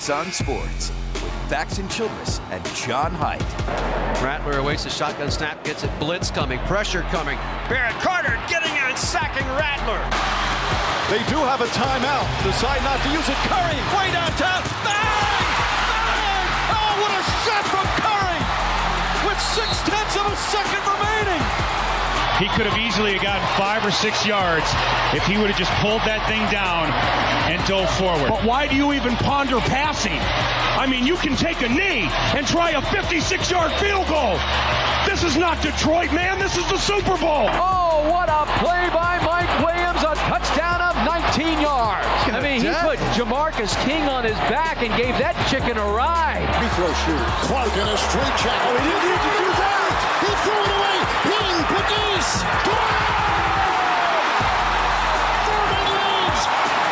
On Sports with Faxon Childress and John Height. Rattler awaits the shotgun snap, gets it, blitz coming, pressure coming. Barrett Carter getting in, sacking Rattler. They do have a timeout. Decide not to use it. Curry, way downtown. Bang! Bang! Oh, what a shot from Curry! With 0.6 of a second remaining. He could have easily gotten 5 or 6 yards if he would have just pulled that thing down and dove forward. But why do you even ponder passing? I mean, you can take a knee and try a 56-yard field goal. This is not Detroit, man. This is the Super Bowl. Oh, what a play by Mike Williams. A touchdown of 19 yards. I mean, he put Jamarcus King on his back and gave that chicken a ride. Free throw shooter. Clark in a straight check. Oh, he didn't need to do that. He threw it away. Ping, Pegues. Furman leads.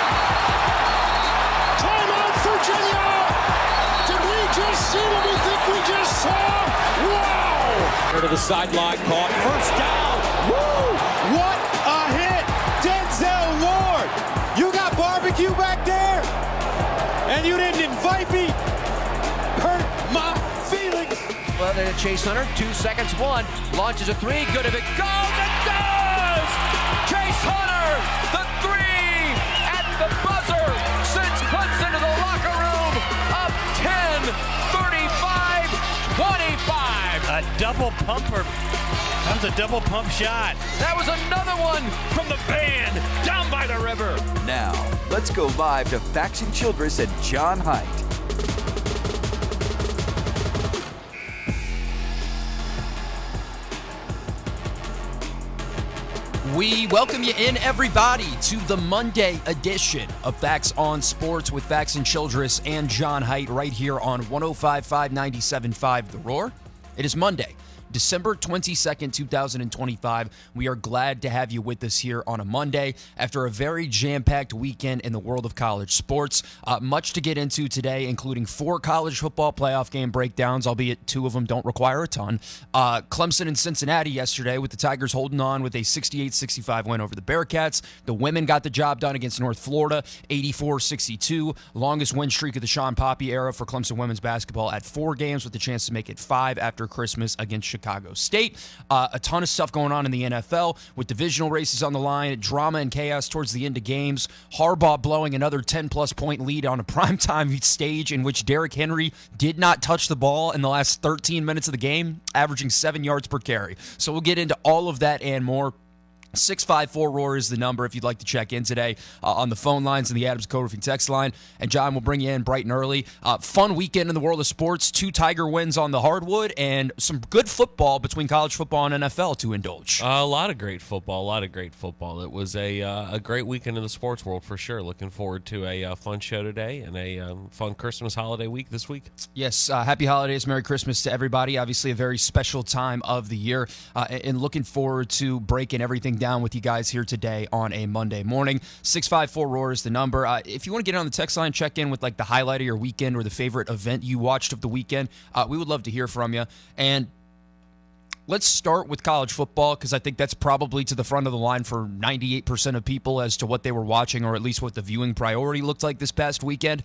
Timeout, Virginia. Did we just see what we think we just saw? Wow. To the sideline, caught. First down. Woo! What a hit. Denzel Ward. You got barbecue back there? And you didn't invite me? Hurt my feelings. Well, then Chase Hunter, 2 seconds, 1, launches a 3, good if it goes, it does! Chase Hunter, the 3 at the buzzer, sends Clemson to the locker room, up 10, 35, 25. A double pumper. That was a double pump shot. That was another one from the band down by the river. Now, let's go live to Faxon Childress and John Height. We welcome you in, everybody, to the Monday edition of Facts on Sports with Faxon Childress and John Height right here on 105.5, 97.5 The Roar. It is Monday, December 22nd, 2025. We are glad to have you with us here on a Monday after a very jam-packed weekend in the world of college sports. Much to get into today, including 4 college football playoff game breakdowns, albeit 2 of them don't require a ton. Clemson and Cincinnati yesterday with the Tigers holding on with a 68-65 win over the Bearcats. The women got the job done against North Florida, 84-62. Longest win streak of the Sean Poppy era for Clemson women's basketball at 4 games with the chance to make it 5 after Christmas against Chicago State. A ton of stuff going on in the NFL with divisional races on the line, drama and chaos towards the end of games. Harbaugh blowing another 10-plus point lead on a primetime stage in which Derrick Henry did not touch the ball in the last 13 minutes of the game, averaging 7 yards per carry. So we'll get into all of that and more. 654-ROAR is the number if you'd like to check in today on the phone lines and the Adams Co-Roofing text line. And John will bring you in bright and early. Fun weekend in the world of sports. 2 Tiger wins on the hardwood and some good football between college football and NFL to indulge. A lot of great football. It was a great weekend in the sports world for sure. Looking forward to a fun show today and a fun Christmas holiday week this week. Yes, happy holidays, Merry Christmas to everybody. Obviously a very special time of the year and looking forward to breaking everything down with you guys here today on a Monday morning. 654-ROAR is the number. If you want to get on the text line, check in with like the highlight of your weekend or the favorite event you watched of the weekend. We would love to hear from you. And let's start with college football because I think that's probably to the front of the line for 98% of people as to what they were watching or at least what the viewing priority looked like this past weekend.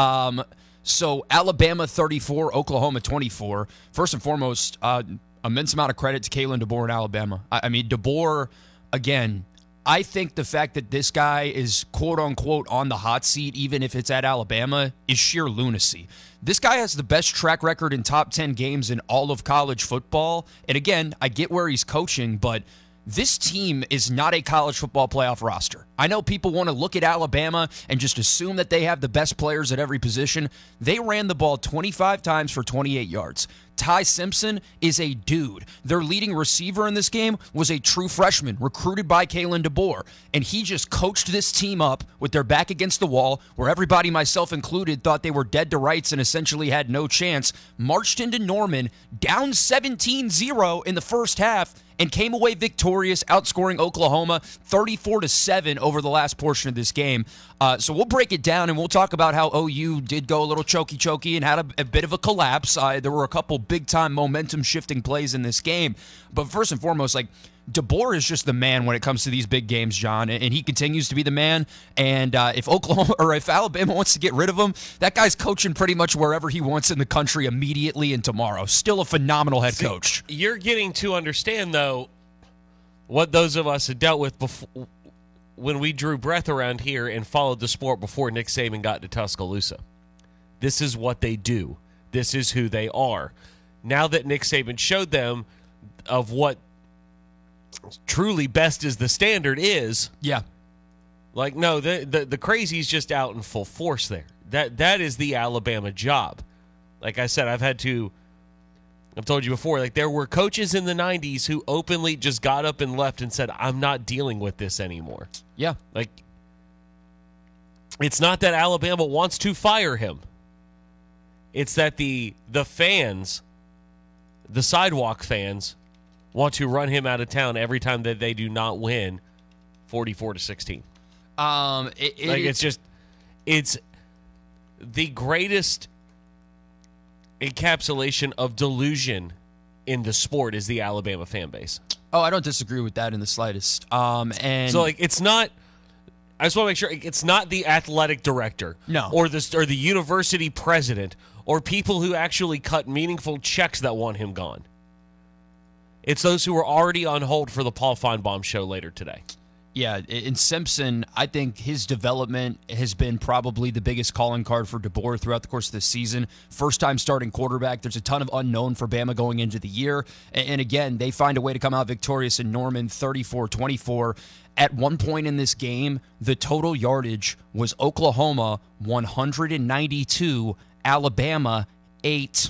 So Alabama 34, Oklahoma 24. First and foremost, immense amount of credit to Kalen DeBoer in Alabama. I mean, DeBoer, again, I think the fact that this guy is quote-unquote on the hot seat, even if it's at Alabama, is sheer lunacy. This guy has the best track record in top 10 games in all of college football. And again, I get where he's coaching, but this team is not a college football playoff roster. I know people want to look at Alabama and just assume that they have the best players at every position. They ran the ball 25 times for 28 yards. Ty Simpson is a dude. Their leading receiver in this game was a true freshman recruited by Kalen DeBoer, and he just coached this team up with their back against the wall, where everybody, myself included, thought they were dead to rights and essentially had no chance, marched into Norman, down 17-0 in the first half, and came away victorious, outscoring Oklahoma 34-7 over the last portion of this game. So we'll break it down, and we'll talk about how OU did go a little choky and had a bit of a collapse. There were a couple big-time momentum-shifting plays in this game. But first and foremost, like, DeBoer is just the man when it comes to these big games, John, and he continues to be the man. And if Alabama wants to get rid of him, that guy's coaching pretty much wherever he wants in the country immediately and tomorrow. Still a phenomenal head coach. You're getting to understand, though, what those of us had dealt with before, when we drew breath around here and followed the sport before Nick Saban got to Tuscaloosa. This is what they do. This is who they are. Now that Nick Saban showed them of what truly best is the standard is, yeah, like, no, the crazy's just out in full force there. That is the Alabama job. Like I said, I've told you before, like, there were coaches in the 90s who openly just got up and left and said, I'm not dealing with this anymore. Yeah. Like, it's not that Alabama wants to fire him. It's that the fans, the sidewalk fans, want to run him out of town every time that they do not win 44-16. It's the greatest encapsulation of delusion in the sport is the Alabama fan base. Oh, I don't disagree with that in the slightest. And so, like, it's not. I just want to make sure it's not the athletic director, no, or the university president, or people who actually cut meaningful checks that want him gone. It's those who are already on hold for the Paul Feinbaum show later today. Yeah, in Simpson, I think his development has been probably the biggest calling card for DeBoer throughout the course of the season. First-time starting quarterback. There's a ton of unknown for Bama going into the year. And again, they find a way to come out victorious in Norman, 34-24. At one point in this game, the total yardage was Oklahoma 192, Alabama 8.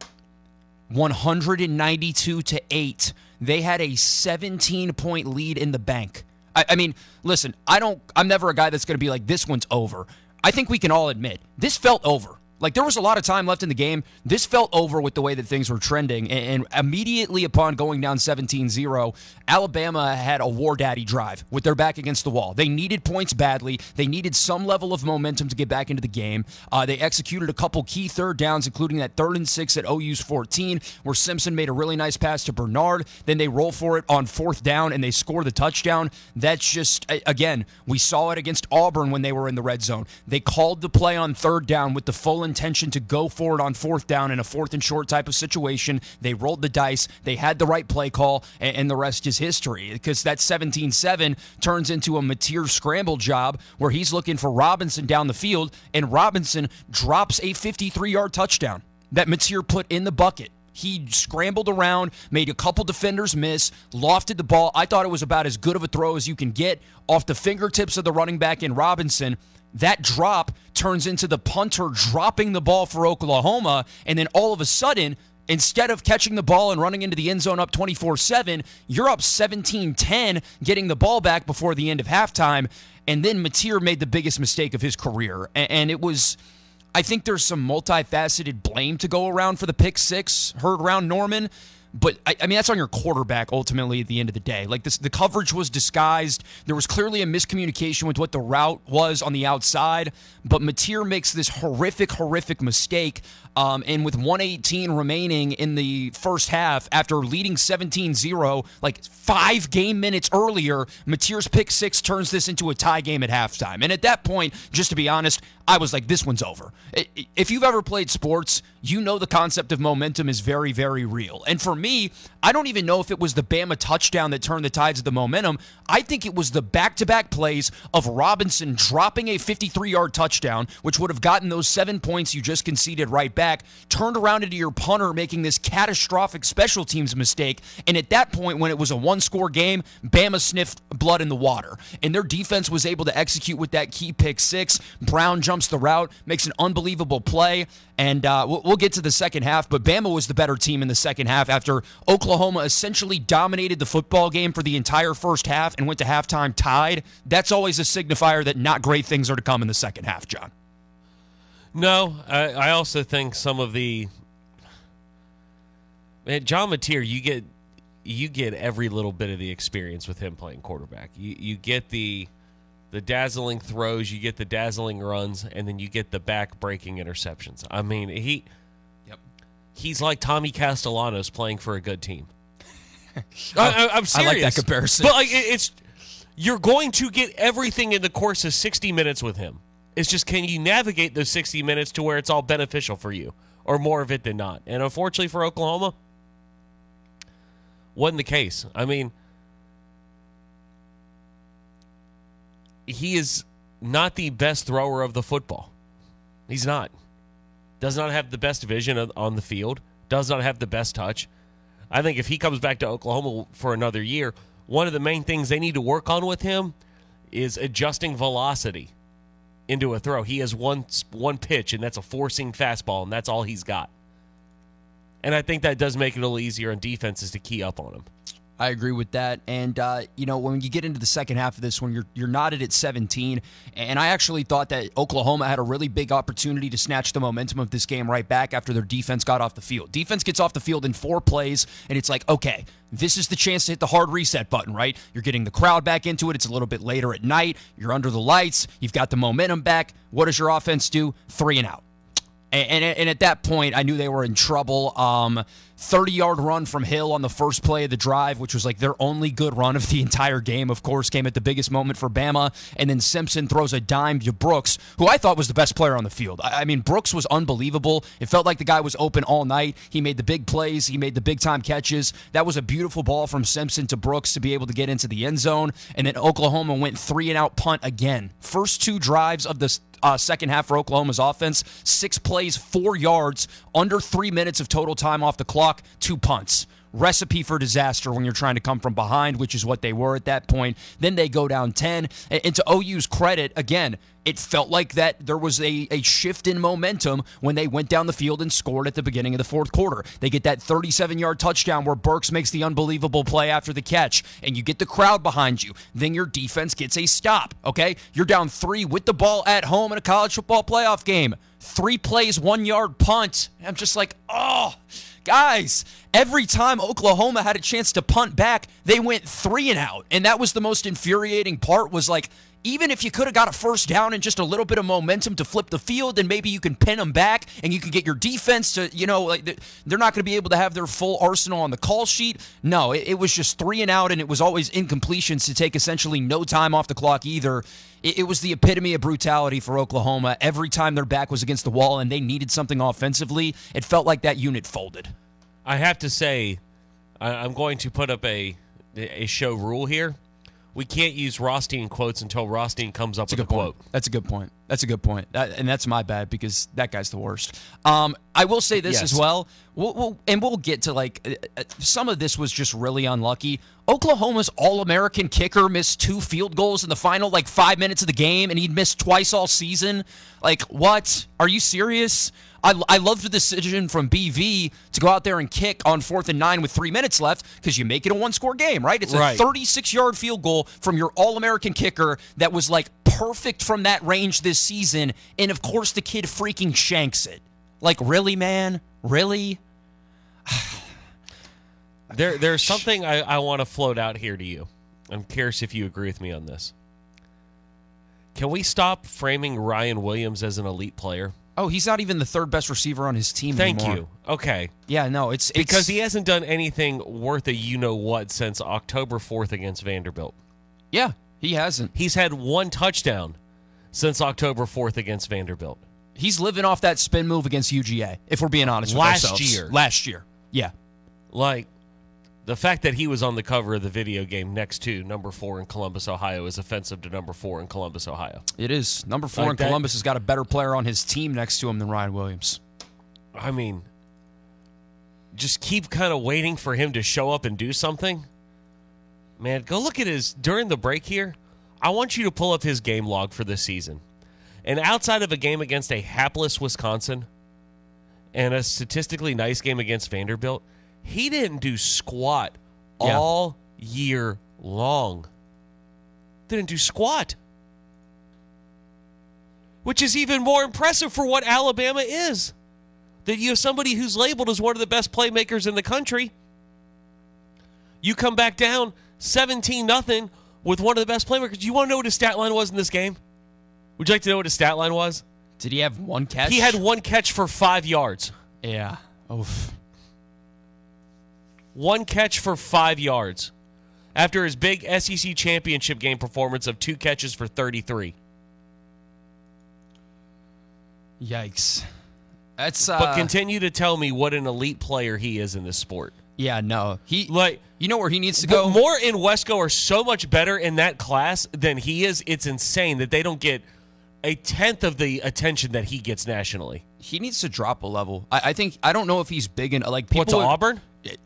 192-8. They had a 17-point lead in the bank. I mean, listen, I'm never a guy that's going to be like, this one's over. I think we can all admit, this felt over. Like, there was a lot of time left in the game. This felt over with the way that things were trending. And immediately upon going down 17-0, Alabama had a war daddy drive with their back against the wall. They needed points badly. They needed some level of momentum to get back into the game. They executed a couple key third downs, including that 3rd and 6 at OU's 14, where Simpson made a really nice pass to Bernard. Then they roll for it on 4th down, and they score the touchdown. That's just, again, we saw it against Auburn when they were in the red zone. They called the play on 3rd down with the full intention to go for it on 4th down in a 4th and short type of situation. They rolled the dice. They had the right play call, and the rest is history, because that 17-7 turns into a Mateer scramble job where he's looking for Robinson down the field, and Robinson drops a 53-yard touchdown that Mateer put in the bucket. He scrambled around, made a couple defenders miss, lofted the ball. I thought it was about as good of a throw as you can get off the fingertips of the running back in Robinson. That drop turns into the punter dropping the ball for Oklahoma, and then all of a sudden, instead of catching the ball and running into the end zone up 24-7, you're up 17-10, getting the ball back before the end of halftime, and then Mateer made the biggest mistake of his career. And it was, I think there's some multifaceted blame to go around for the pick six heard around Norman. But, I mean, that's on your quarterback, ultimately, at the end of the day. Like, the coverage was disguised. There was clearly a miscommunication with what the route was on the outside. But Mateer makes this horrific mistake. And with 1:18 remaining in the first half, after leading 17-0, like 5 game minutes earlier, Mateer's pick six turns this into a tie game at halftime. And at that point, just to be honest, I was like, this one's over. If you've ever played sports, you know the concept of momentum is very, very real. And for me, I don't even know if it was the Bama touchdown that turned the tides of the momentum. I think it was the back-to-back plays of Robinson dropping a 53-yard touchdown, which would have gotten those 7 points you just conceded right back, turned around into your punter making this catastrophic special teams mistake. And at that point, when it was a one-score game, Bama sniffed blood in the water. And their defense was able to execute with that key pick six. Brown jumps the route, makes an unbelievable play. And we'll get to the second half, but Bama was the better team in the second half after Oklahoma essentially dominated the football game for the entire first half and went to halftime tied. That's always a signifier that not great things are to come in the second half, John. No, I also think some of the... Man, John Mateer, you get every little bit of the experience with him playing quarterback. You get the dazzling throws, you get the dazzling runs, and then you get the back-breaking interceptions. I mean, he's like Tommy Castellanos playing for a good team. I'm serious. I like that comparison. But it's you're going to get everything in the course of 60 minutes with him. It's just, can you navigate those 60 minutes to where it's all beneficial for you, or more of it than not? And unfortunately for Oklahoma, wasn't the case. I mean, he is not the best thrower of the football. He's not. Does not have the best vision on the field. Does not have the best touch. I think if he comes back to Oklahoma for another year, one of the main things they need to work on with him is adjusting velocity into a throw. He has one pitch, and that's a four-seam fastball, and that's all he's got. And I think that does make it a little easier on defenses to key up on him. I agree with that. And, when you get into the second half of this one, you're knotted at 17. And I actually thought that Oklahoma had a really big opportunity to snatch the momentum of this game right back after their defense got off the field. Defense gets off the field in 4 plays, and it's like, okay, this is the chance to hit the hard reset button, right? You're getting the crowd back into it. It's a little bit later at night. You're under the lights. You've got the momentum back. What does your offense do? 3 and out. And at that point, I knew they were in trouble. 30-yard run from Hill on the first play of the drive, which was like their only good run of the entire game, of course, came at the biggest moment for Bama. And then Simpson throws a dime to Brooks, who I thought was the best player on the field. I mean, Brooks was unbelievable. It felt like the guy was open all night. He made the big plays. He made the big-time catches. That was a beautiful ball from Simpson to Brooks to be able to get into the end zone. And then Oklahoma went 3-and-out punt again. First 2 drives of the second half for Oklahoma's offense, 6 plays, 4 yards, under 3 minutes of total time off the clock, 2 punts. Recipe for disaster when you're trying to come from behind, which is what they were at that point. Then they go down 10. And to OU's credit, again, it felt like that there was a shift in momentum when they went down the field and scored at the beginning of the fourth quarter. They get that 37-yard touchdown where Burks makes the unbelievable play after the catch, and you get the crowd behind you. Then your defense gets a stop, okay? You're down 3 with the ball at home in a college football playoff game. 3 plays, 1-yard punt. I'm just like, oh, guys, every time Oklahoma had a chance to punt back, they went 3-and-out. And that was the most infuriating part, was like, even if you could have got a first down and just a little bit of momentum to flip the field, then maybe you can pin them back and you can get your defense to, they're not going to be able to have their full arsenal on the call sheet. No, it was just 3-and-out, and it was always incompletions to take essentially no time off the clock either. It was the epitome of brutality for Oklahoma. Every time their back was against the wall and they needed something offensively, it felt like that unit folded. I have to say, I'm going to put up a show rule here. We can't use Rothstein quotes until Rothstein comes up with a quote. That's a good point. And that's my bad, because that guy's the worst. I will say this as well. We'll get to some of this was just really unlucky. Oklahoma's All-American kicker missed 2 field goals in the final 5 minutes of the game, and he'd missed twice all season. What? Are you serious? I loved the decision from BV to go out there and kick on 4th and 9 with 3 minutes left, because you make it a 1-score game, right? It's a 36-yard field goal from your All-American kicker that was perfect from that range this season, and of course the kid freaking shanks it. Really, man? Really? There's something I want to float out here to you. I'm curious if you agree with me on this. Can we stop framing Ryan Williams as an elite player? Oh, he's not even the 3rd best receiver on his team anymore. Thank you. Okay. Yeah, no, it's because he hasn't done anything worth a you-know-what since October 4th against Vanderbilt. Yeah, he hasn't. He's had 1 touchdown since October 4th against Vanderbilt. He's living off that spin move against UGA, if we're being honest with ourselves. Last year. Yeah. The fact that he was on the cover of the video game next to number 4 in Columbus, Ohio is offensive to number 4 in Columbus, Ohio. It is. Number 4 in Columbus has got a better player on his team next to him than Ryan Williams. I mean, just keep kind of waiting for him to show up and do something. Man, go look at during the break here, I want you to pull up his game log for this season. And outside of a game against a hapless Wisconsin and a statistically nice game against Vanderbilt, he didn't do squat all year long. Didn't do squat. Which is even more impressive for what Alabama is. That you have somebody who's labeled as one of the best playmakers in the country. You come back down 17-0 with one of the best playmakers. You want to know what his stat line was in this game? Would you like to know what his stat line was? Did he have 1 catch? He had 1 catch for 5 yards. Yeah. Oof. 1 catch for 5 yards after his big SEC championship game performance of 2 catches for 33. Yikes. That's But continue to tell me what an elite player he is in this sport. Yeah, no. You know where he needs to go? Moore and Wesco are so much better in that class than he is. It's insane that they don't get a tenth of the attention that he gets nationally. He needs to drop a level. I don't know if he's big in like people. What, to Auburn?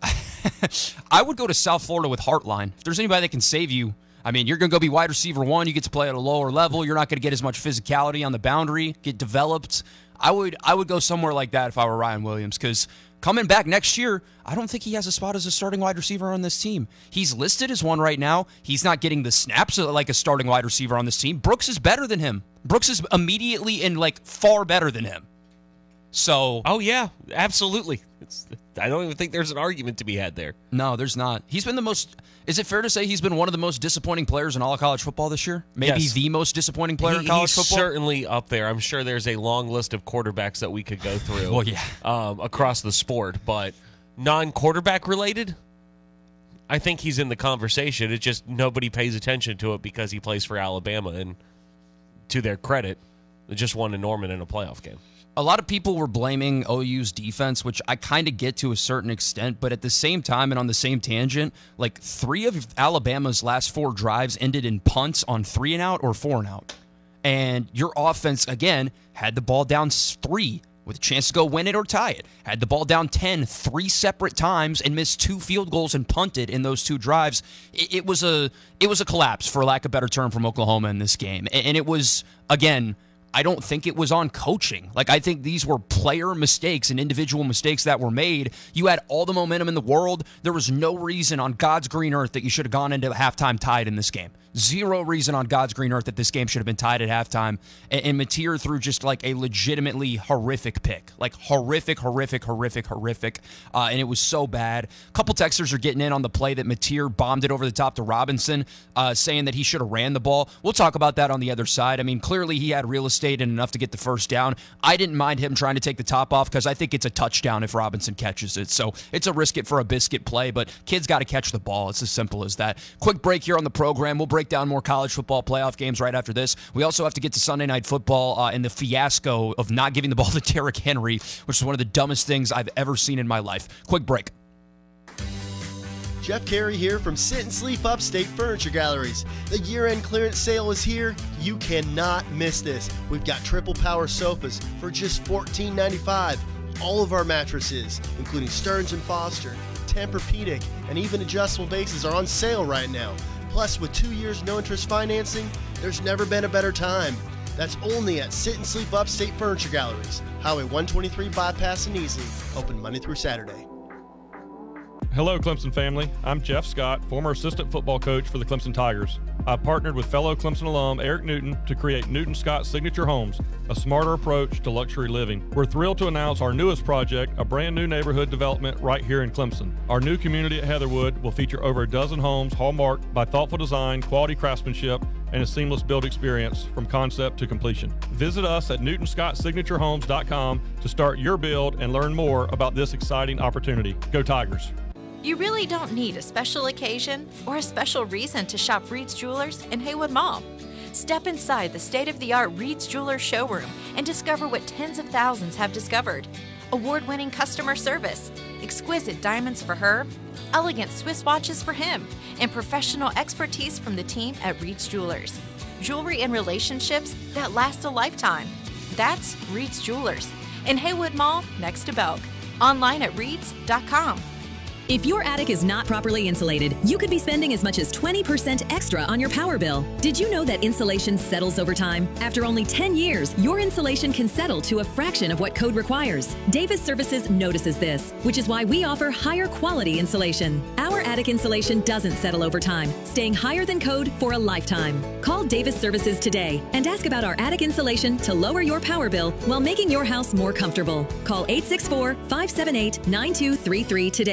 I would go to South Florida with Heartline. If there's anybody that can save you, I mean, you're going to go be wide receiver 1. You get to play at a lower level. You're not going to get as much physicality on the boundary, get developed. I would go somewhere like that if I were Ryan Williams, because coming back next year, I don't think he has a spot as a starting wide receiver on this team. He's listed as one right now. He's not getting the snaps like a starting wide receiver on this team. Brooks is better than him. Brooks is immediately and far better than him. So, oh yeah, absolutely. I don't even think there's an argument to be had there. No, there's not. He's been the most. Is it fair to say he's been one of the most disappointing players in all of college football this year? Maybe yes. The most disappointing player in college football? He's certainly up there. I'm sure there's a long list of quarterbacks that we could go through well, yeah. Across the sport. But non-quarterback related, I think he's in the conversation. It's just nobody pays attention to it because he plays for Alabama. And to their credit, they just won to Norman in a playoff game. A lot of people were blaming OU's defense, which I kind of get to a certain extent, but at the same time and on the same tangent, 3 of Alabama's last 4 drives ended in punts on 3-and-out or 4-and-out. And your offense, again, had the ball down 3 with a chance to go win it or tie it. Had the ball down 10 3 separate times and missed 2 field goals and punted in those 2 drives. It was a collapse, for lack of a better term, from Oklahoma in this game. And it was, again, I don't think it was on coaching. I think these were player mistakes and individual mistakes that were made. You had all the momentum in the world. There was no reason on God's green earth that you should have gone into halftime tied in this game. 0 reason on God's green earth that this game should have been tied at halftime. And Mateer threw just a legitimately horrific pick. Horrific. And it was so bad. A couple texters are getting in on the play that Mateer bombed it over the top to Robinson, saying that he should have ran the ball. We'll talk about that on the other side. I mean, clearly he had real estate and enough to get the first down. I didn't mind him trying to take the top off because I think it's a touchdown if Robinson catches it. So it's a risk it for a biscuit play, but kids got to catch the ball. It's as simple as that. Quick break here on the program. We'll break down more college football playoff games right after this. We also have to get to Sunday Night Football and the fiasco of not giving the ball to Derrick Henry, which is one of the dumbest things I've ever seen in my life. Quick break. Jeff Carey here from Sit and Sleep Upstate Furniture Galleries. The year-end clearance sale is here. You cannot miss this. We've got triple power sofas for just $14.95. All of our mattresses, including Stearns & Foster, Tempur-Pedic, and even adjustable bases are on sale right now. Plus, with 2 years no-interest financing, there's never been a better time. That's only at Sit and Sleep Upstate Furniture Galleries, Highway 123 Bypass in Easley, open Monday through Saturday. Hello, Clemson family. I'm Jeff Scott, former assistant football coach for the Clemson Tigers. I partnered with fellow Clemson alum Eric Newton to create Newton Scott Signature Homes, a smarter approach to luxury living. We're thrilled to announce our newest project, a brand new neighborhood development right here in Clemson. Our new community at Heatherwood will feature over a dozen homes hallmarked by thoughtful design, quality craftsmanship, and a seamless build experience from concept to completion. Visit us at NewtonScottSignatureHomes.com to start your build and learn more about this exciting opportunity. Go Tigers! You really don't need a special occasion or a special reason to shop Reed's Jewelers in Haywood Mall. Step inside the state-of-the-art Reed's Jewelers showroom and discover what tens of thousands have discovered. Award-winning customer service, exquisite diamonds for her, elegant Swiss watches for him, and professional expertise from the team at Reed's Jewelers. Jewelry and relationships that last a lifetime. That's Reed's Jewelers in Haywood Mall next to Belk. Online at reeds.com. If your attic is not properly insulated, you could be spending as much as 20% extra on your power bill. Did you know that insulation settles over time? After only 10 years, your insulation can settle to a fraction of what code requires. Davis Services notices this, which is why we offer higher quality insulation. Our attic insulation doesn't settle over time, staying higher than code for a lifetime. Call Davis Services today and ask about our attic insulation to lower your power bill while making your house more comfortable. Call 864-578-9233 today.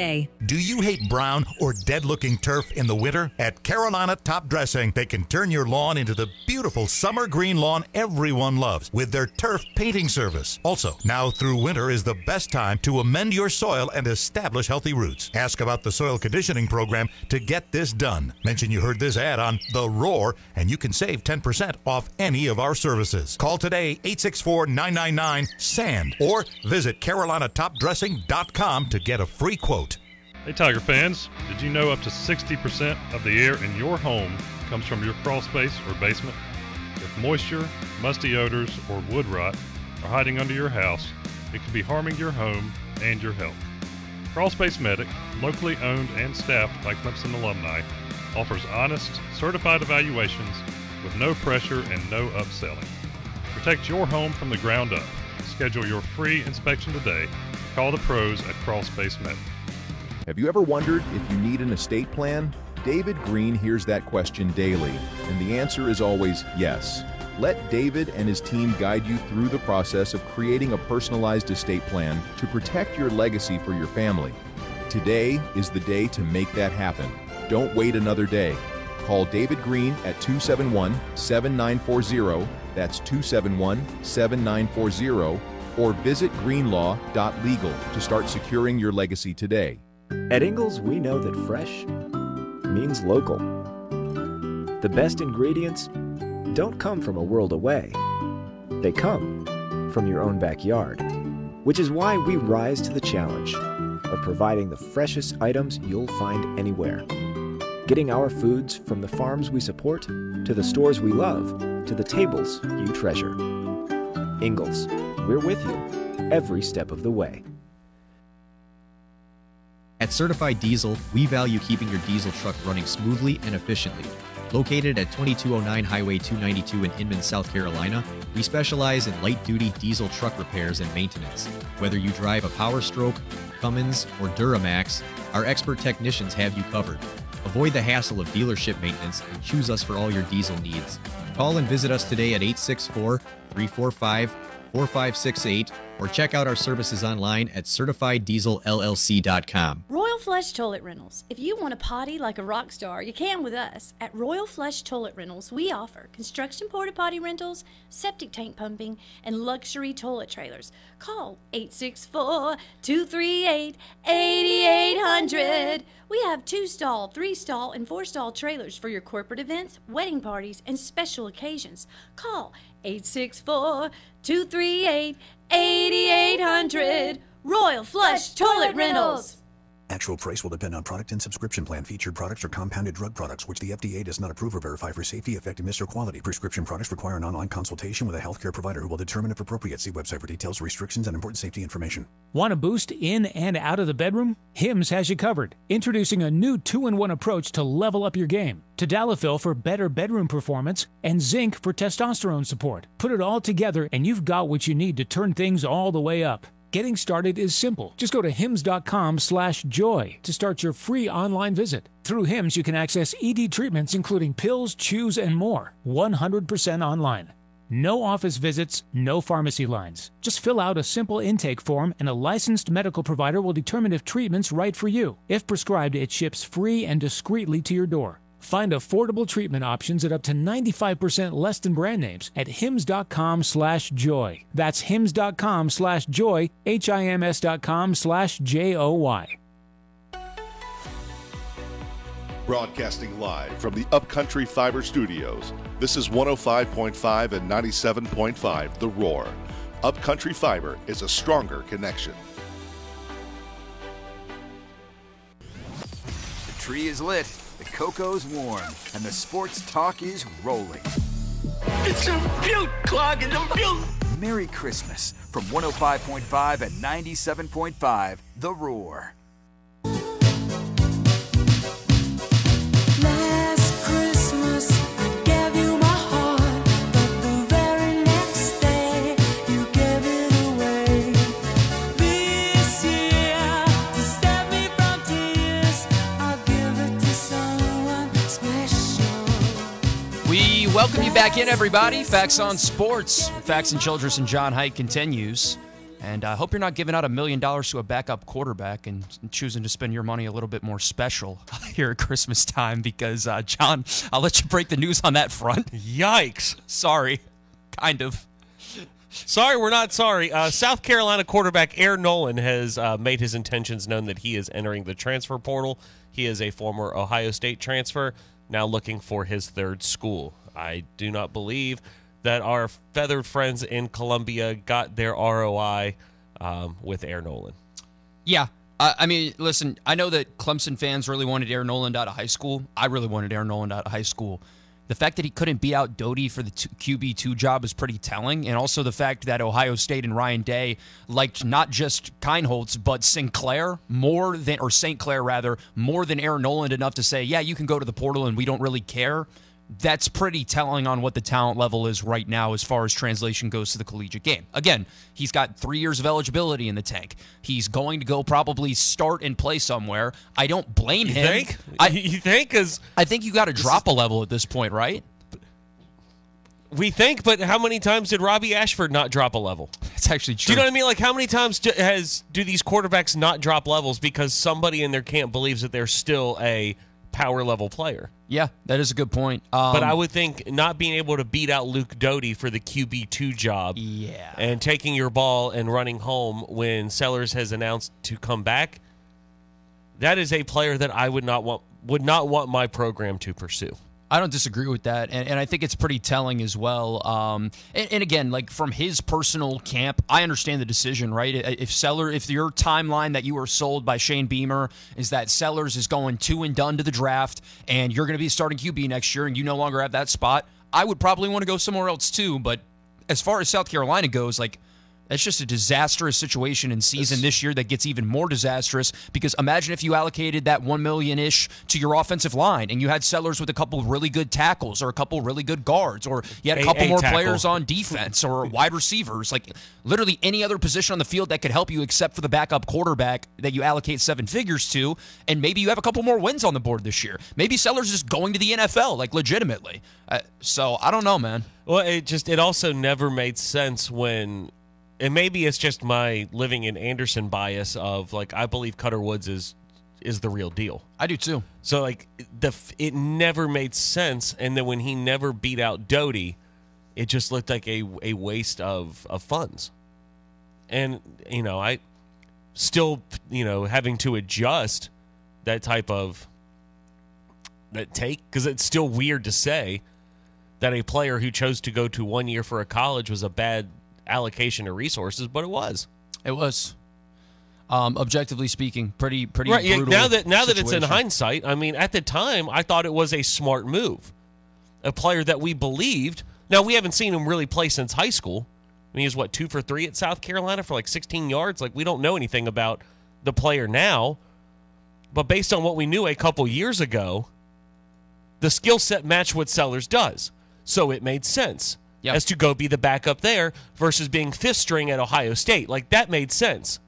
Do you hate brown or dead-looking turf in the winter? At Carolina Top Dressing, they can turn your lawn into the beautiful summer green lawn everyone loves with their turf painting service. Also, now through winter is the best time to amend your soil and establish healthy roots. Ask about the soil conditioning program to get this done. Mention you heard this ad on The Roar, and you can save 10% off any of our services. Call today, 864-999-SAND, or visit CarolinaTopDressing.com to get a free quote. Hey Tiger fans, did you know up to 60% of the air in your home comes from your crawl space or basement? If moisture, musty odors, or wood rot are hiding under your house, it could be harming your home and your health. Crawl Space Medic, locally owned and staffed by Clemson alumni, offers honest, certified evaluations with no pressure and no upselling. Protect your home from the ground up. Schedule your free inspection today. Call the pros at Crawl Space Medic. Have you ever wondered if you need an estate plan? David Green hears that question daily, and the answer is always yes. Let David and his team guide you through the process of creating a personalized estate plan to protect your legacy for your family. Today is the day to make that happen. Don't wait another day. Call David Green at 271-7940, that's 271-7940, or visit greenlaw.legal to start securing your legacy today. At Ingles, we know that fresh means local. The best ingredients don't come from a world away. They come from your own backyard, which is why we rise to the challenge of providing the freshest items you'll find anywhere. Getting our foods from the farms we support, to the stores we love, to the tables you treasure. Ingles, we're with you every step of the way. At Certified Diesel, we value keeping your diesel truck running smoothly and efficiently. Located at 2209 Highway 292 in Inman, South Carolina, we specialize in light-duty diesel truck repairs and maintenance. Whether you drive a Power Stroke, Cummins, or Duramax, our expert technicians have you covered. Avoid the hassle of dealership maintenance and choose us for all your diesel needs. Call and visit us today at 864-345-4568 or check out our services online at CertifiedDieselLLC.com. Royal Flush Toilet Rentals. If you want to potty like a rock star, you can with us. At Royal Flush Toilet Rentals, we offer construction porta potty rentals, septic tank pumping, and luxury toilet trailers. Call 864-238-8800. We have 2-stall, 3-stall, and 4-stall trailers for your corporate events, wedding parties, and special occasions. Call 864-238-8800. Royal Flush Toilet Rentals. Actual price will depend on product and subscription plan. Featured products are compounded drug products, which the FDA does not approve or verify for safety, effectiveness, or quality. Prescription products require an online consultation with a healthcare provider who will determine if appropriate. See website for details, restrictions, and important safety information. Want to boost in and out of the bedroom? Hims has you covered. Introducing a new 2-in-1 approach to level up your game. Tadalafil for better bedroom performance and zinc for testosterone support. Put it all together and you've got what you need to turn things all the way up. Getting started is simple. Just go to hims.com/joy to start your free online visit. Through Hims, you can access ED treatments including pills, chews, and more. 100% online. No office visits, no pharmacy lines. Just fill out a simple intake form and a licensed medical provider will determine if treatment's right for you. If prescribed, it ships free and discreetly to your door. Find affordable treatment options at up to 95% less than brand names at hims.com/joy. That's hims.com/joy, HIMS.com/JOY. Broadcasting live from the Upcountry Fiber Studios, this is 105.5 and 97.5 The Roar. Upcountry Fiber is a stronger connection. The tree is lit, the cocoa's warm, and the sports talk is rolling. It's a beaut, Clog, it's a beaut. Merry Christmas from 105.5 and 97.5 The Roar. Welcome you back in, everybody. Facts on Sports. Facts and Childress and John Haidt continues. And I hope you're not giving out $1 million to a backup quarterback and choosing to spend your money a little bit more special here at Christmas time because, John, I'll let you break the news on that front. Yikes. Sorry. Kind of. Sorry, we're not sorry. South Carolina quarterback Air Nolan has made his intentions known that he is entering the transfer portal. He is a former Ohio State transfer, now looking for his third school. I do not believe that our feathered friends in Columbia got their ROI with Air Nolan. Yeah. I mean, listen, I know that Clemson fans really wanted Air Noland out of high school. I really wanted Air Noland out of high school. The fact that he couldn't beat out Doty for the QB2 job is pretty telling, and also the fact that Ohio State and Ryan Day liked not just Kienholz, but St. Clair more than Aaron Noland enough to say, yeah, you can go to the portal and we don't really care. That's pretty telling on what the talent level is right now as far as translation goes to the collegiate game. Again, he's got 3 years of eligibility in the tank. He's going to go probably start and play somewhere. I don't blame him. You think? I think you got to drop a level at this point, right? We think, but how many times did Robbie Ashford not drop a level? It's actually true. Do you know what I mean? Like, how many times do these quarterbacks not drop levels because somebody in their camp believes that they're still a power level player? Yeah, that is a good point. But I would think not being able to beat out Luke Doty for the QB2 job, and taking your ball and running home when Sellers has announced to come back, that is a player that I would not want my program to pursue. I don't disagree with that, and I think it's pretty telling as well. And again, like from his personal camp, I understand the decision, right? If your timeline that you were sold by Shane Beamer is that Sellers is going 2 and done to the draft, and you're going to be starting QB next year, and you no longer have that spot, I would probably want to go somewhere else too. But as far as South Carolina goes, like, that's just a disastrous situation in season this year that gets even more disastrous because imagine if you allocated that $1 million-ish to your offensive line and you had Sellers with a couple really good tackles or a couple really good guards or you had a couple more players on defense or wide receivers, like literally any other position on the field that could help you except for the backup quarterback that you allocate 7 figures to, and maybe you have a couple more wins on the board this year. Maybe Sellers is going to the NFL, like legitimately. So I don't know, man. Well, it also never made sense when... And maybe it's just my living in Anderson bias of, like, I believe Cutter Woods is the real deal. I do too. So, like, it never made sense. And then when he never beat out Doty, it just looked like a waste of funds. And, I still, having to adjust that type of that take, because it's still weird to say that a player who chose to go to 1 year for a college was a bad allocation of resources, but it was. Objectively speaking, pretty right. Brutal now that it's in situation. hindsight, I mean, at the time, I thought it was a smart move. A player that we believed. Now, we haven't seen him really play since high school. I mean, he was, 2 for 3 at South Carolina for like 16 yards? Like, we don't know anything about the player now. But based on what we knew a couple years ago, the skill set matched what Sellers does. So it made sense. As to go be the backup there versus being 5th string at Ohio State. Like, that made sense.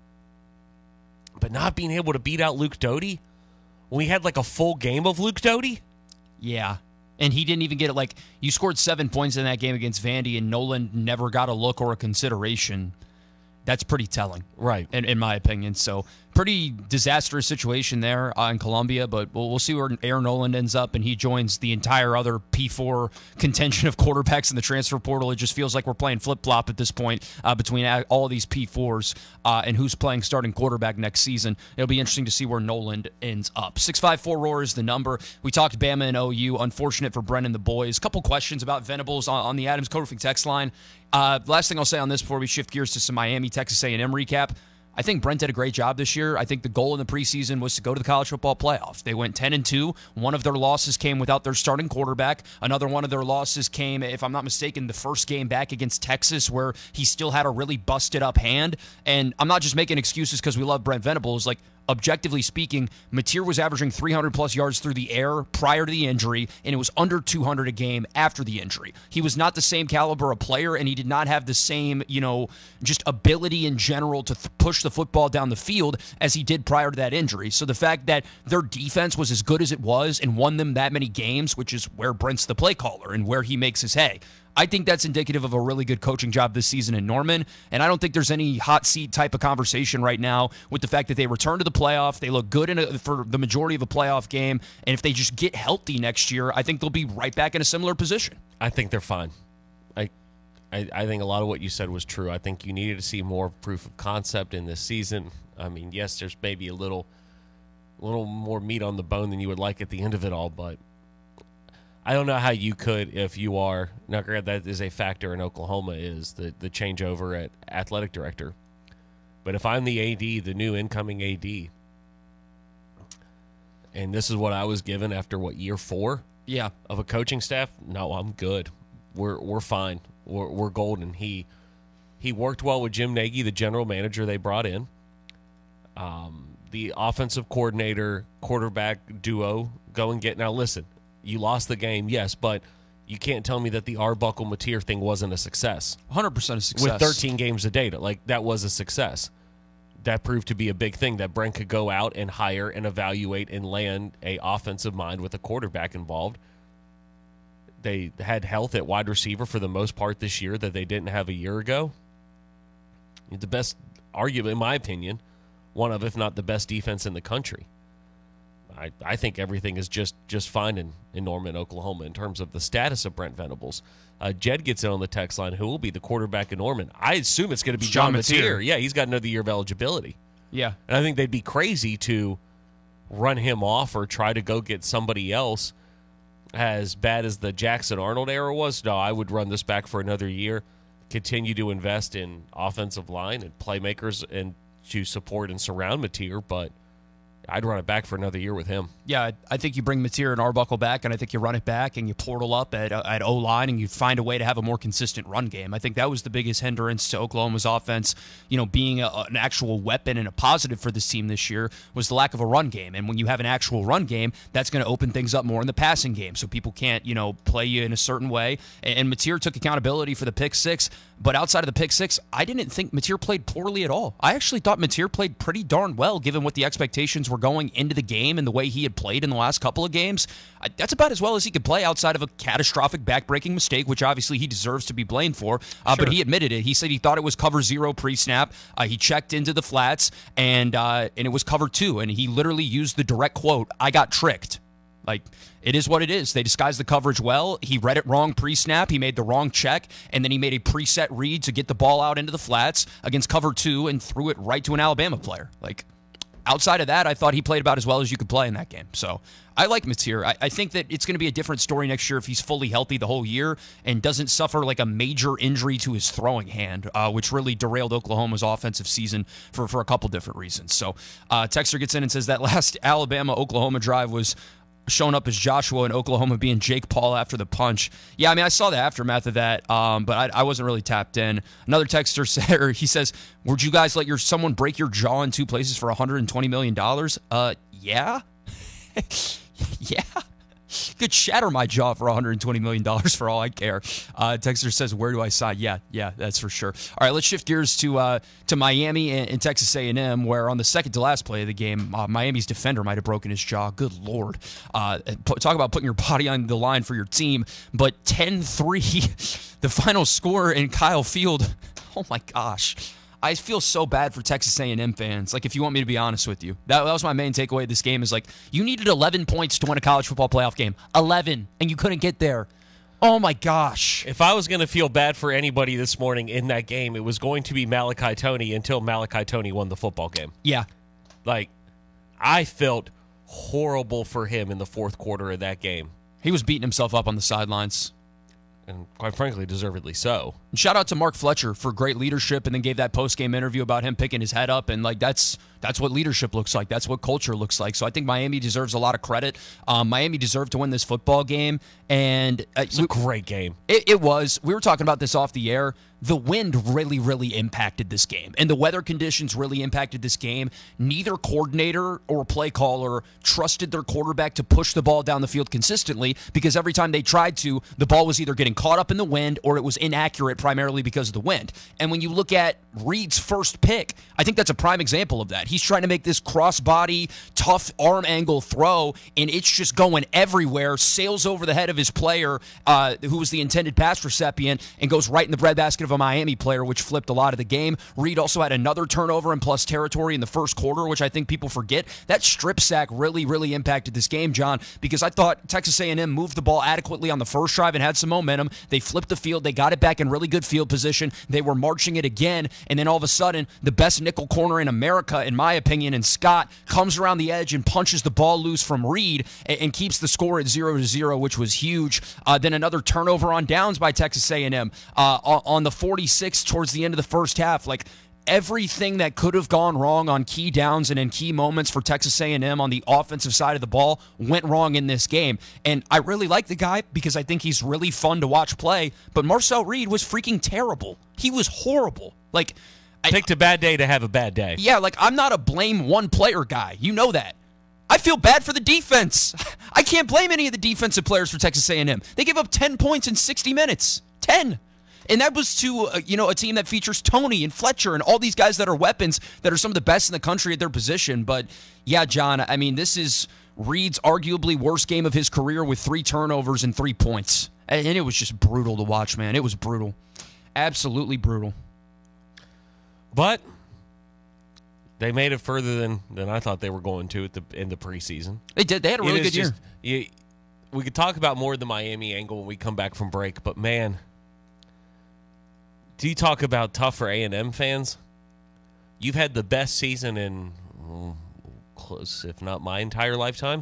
But not being able to beat out Luke Doty when we had, like, a full game of Luke Doty? Yeah. And he didn't even get it. Like, you scored 7 points in that game against Vandy, and Nolan never got a look or a consideration. That's pretty telling. Right. In my opinion. So, pretty disastrous situation there in Columbia, but we'll see where Aaron Noland ends up, and he joins the entire other P4 contention of quarterbacks in the transfer portal. It just feels like we're playing flip-flop at this point between all these P4s and who's playing starting quarterback next season. It'll be interesting to see where Noland ends up. 654-ROAR is the number. We talked Bama and OU. Unfortunate for Brennan the boys. Couple questions about Venables on the Adams Code text line. Last thing I'll say on this before we shift gears to some Miami, Texas A&M recap. I think Brent did a great job this year. I think the goal in the preseason was to go to the college football playoff. They went 10-2. One of their losses came without their starting quarterback. Another one of their losses came, if I'm not mistaken, the first game back against Texas where he still had a really busted up hand. And I'm not just making excuses because we love Brent Venables. Like, objectively speaking, Mateer was averaging 300-plus yards through the air prior to the injury, and it was under 200 a game after the injury. He was not the same caliber of player, and he did not have the same, just ability in general to push the football down the field as he did prior to that injury. So the fact that their defense was as good as it was and won them that many games, which is where Brent's the play caller and where he makes his hay, I think that's indicative of a really good coaching job this season in Norman, and I don't think there's any hot seat type of conversation right now with the fact that they return to the playoff. They look good for the majority of a playoff game, and if they just get healthy next year, I think they'll be right back in a similar position. I think they're fine. I think a lot of what you said was true. I think you needed to see more proof of concept in this season. I mean, yes, there's maybe a little more meat on the bone than you would like at the end of it all, but I don't know how you could, if you are, now granted that is a factor in Oklahoma, is the changeover at athletic director. But if I'm the AD, the new incoming AD, and this is what I was given after, year 4 of a coaching staff, no, I'm good. We're fine. We're golden. He worked well with Jim Nagy, the general manager they brought in. The offensive coordinator, quarterback duo go and get. Now, listen, you lost the game, yes, but you can't tell me that the Arbuckle-Mateer thing wasn't a success. 100% a success. With 13 games of data. That was a success. That proved to be a big thing, that Brent could go out and hire and evaluate and land a offensive mind with a quarterback involved. They had health at wide receiver for the most part this year that they didn't have a year ago. The best argument, in my opinion, one of, if not the best defense in the country. I think everything is just fine in Norman, Oklahoma, in terms of the status of Brent Venables. Jed gets in on the text line. Who will be the quarterback in Norman? I assume it's going to be John Mateer. Yeah, he's got another year of eligibility. Yeah. And I think they'd be crazy to run him off or try to go get somebody else. As bad as the Jackson Arnold era was, no, I would run this back for another year, continue to invest in offensive line and playmakers and to support and surround Mateer, but I'd run it back for another year with him. Yeah, I think you bring Mateer and Arbuckle back, and I think you run it back and you portal up at O-line, and you find a way to have a more consistent run game. I think that was the biggest hindrance to Oklahoma's offense, being an actual weapon and a positive for this team this year, was the lack of a run game. And when you have an actual run game, that's going to open things up more in the passing game, so people can't, play you in a certain way. And Mateer took accountability for the pick 6, but outside of the pick 6, I didn't think Mateer played poorly at all. I actually thought Mateer played pretty darn well, given what the expectations were going into the game and the way he had played in the last couple of games. That's about as well as he could play outside of a catastrophic backbreaking mistake, which obviously he deserves to be blamed for. But he admitted it. He said he thought it was cover 0 pre-snap. He checked into the flats, and it was cover 2. And he literally used the direct quote, "I got tricked." It is what it is. They disguised the coverage well. He read it wrong pre-snap. He made the wrong check, and then he made a preset read to get the ball out into the flats against cover 2 and threw it right to an Alabama player. Outside of that, I thought he played about as well as you could play in that game. So I like Mateer. I think that it's going to be a different story next year if he's fully healthy the whole year and doesn't suffer a major injury to his throwing hand, which really derailed Oklahoma's offensive season for a couple different reasons. So Texter gets in and says that last Alabama-Oklahoma drive was showing up as Joshua and Oklahoma being Jake Paul after the punch. Yeah, I saw the aftermath of that, but I wasn't really tapped in. Another texter said, he says, would you guys let someone break your jaw in 2 places for $120 million? Yeah. Yeah. Could shatter my jaw for $120 million for all I care. Texter says, where do I sign? Yeah, that's for sure. All right, let's shift gears to Miami and Texas A&M, where on the second to last play of the game, Miami's defender might have broken his jaw. Good Lord. Talk about putting your body on the line for your team. But 10-3, the final score in Kyle Field. Oh, my gosh. I feel so bad for Texas A&M fans, if you want me to be honest with you. That was my main takeaway of this game is, you needed 11 points to win a college football playoff game. 11, and you couldn't get there. Oh, my gosh. If I was going to feel bad for anybody this morning in that game, it was going to be Malachi Toney until Malachi Toney won the football game. Yeah. I felt horrible for him in the fourth quarter of that game. He was beating himself up on the sidelines. And quite frankly, deservedly so. And shout out to Mark Fletcher for great leadership, and then gave that post-game interview about him picking his head up, and that's what leadership looks like. That's what culture looks like. So I think Miami deserves a lot of credit. Miami deserved to win this football game, and it's a great game. It was. We were talking about this off the air. The wind really, really impacted this game, and the weather conditions really impacted this game. Neither coordinator or play caller trusted their quarterback to push the ball down the field consistently, because every time they tried to, the ball was either getting caught up in the wind or it was inaccurate primarily because of the wind. And when you look at Reed's first pick, I think that's a prime example of that. He's trying to make this crossbody, tough arm angle throw, and it's just going everywhere, sails over the head of his player, who was the intended pass recipient, and goes right in the breadbasket of a Miami player, which flipped a lot of the game. Reed also had another turnover in plus territory in the first quarter, which I think people forget. That strip sack really, really impacted this game, John, because I thought Texas A&M moved the ball adequately on the first drive and had some momentum. They flipped the field. They got it back in really good field position. They were marching it again, and then all of a sudden, the best nickel corner in America, in my opinion, and Scott comes around the edge and punches the ball loose from Reed and keeps the score at 0-0, which was huge. Then another turnover on downs by Texas A&M on the 46 towards the end of the first half. Like, everything that could have gone wrong on key downs and in key moments for Texas A&M on the offensive side of the ball went wrong in this game. And I really like the guy because I think he's really fun to watch play. But Marcel Reed was freaking terrible. He was horrible. Like, picked a bad day to have a bad day. Yeah, like, I'm not a blame one player guy. You know that. I feel bad for the defense. I can't blame any of the defensive players for Texas A&M. They gave up 10 points in 60 minutes. 10. And that was to a team that features Tony and Fletcher and all these guys that are weapons that are some of the best in the country at their position. But, yeah, John, I mean, this is Reed's arguably worst game of his career with 3 turnovers and 3 points. And it was just brutal to watch, man. It was brutal. Absolutely brutal. But they made it further than I thought they were going to in the preseason. They did. They had a really good year. We could talk about more of the Miami angle when we come back from break, but, man, do you talk about tough for A&M fans? You've had the best season in close, if not my entire lifetime.